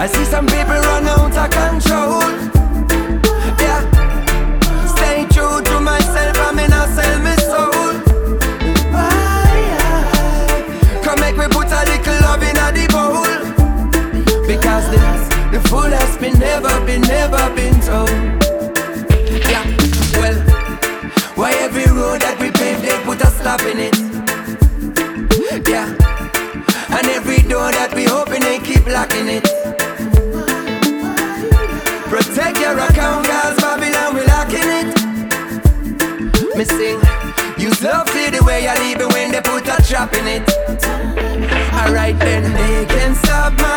I see some people run out of control. Yeah, stay true to myself, I mean I sell my soul. Come make me put a little love in the bowl. Because the fool has never been told. Yeah, well, why every road that we pave they put a stop in it? Yeah, and every door that we open they keep locking it. Protect your account, cause Babylon we locking it. Me sing, use love to the way you leave it when they put a trap in it. Alright then, they can stop my